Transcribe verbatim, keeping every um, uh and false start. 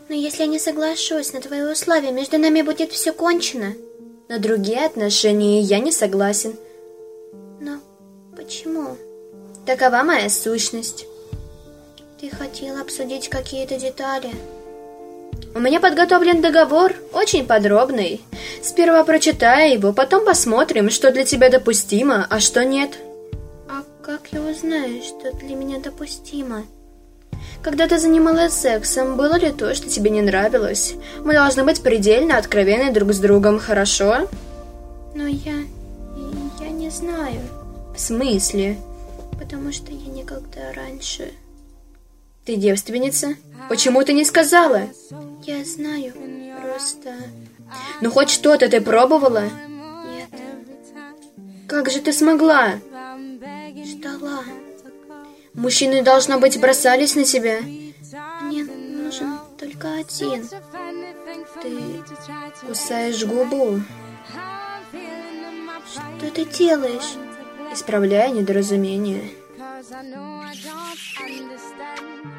Но если я не соглашусь на твои условия, между нами будет все кончено. На другие отношения я не согласен. Но почему? Такова моя сущность. Ты хотел обсудить какие-то детали? У меня подготовлен договор, очень подробный. Сперва прочитай его, потом посмотрим, что для тебя допустимо, а что нет. А как я узнаю, что для меня допустимо? Когда ты занималась сексом, было ли то, что тебе не нравилось? Мы должны быть предельно откровенны друг с другом, хорошо? Но я... я не знаю. В смысле? Потому что я никогда раньше... Ты девственница? Почему ты не сказала? Я знаю, просто... Ну хоть что-то ты пробовала? Нет. Как же ты смогла? Ждала. Мужчины, должно быть, бросались на тебя. Мне нужен только один. Ты кусаешь губу. Что ты делаешь? Исправляя недоразумение. I know I don't understand.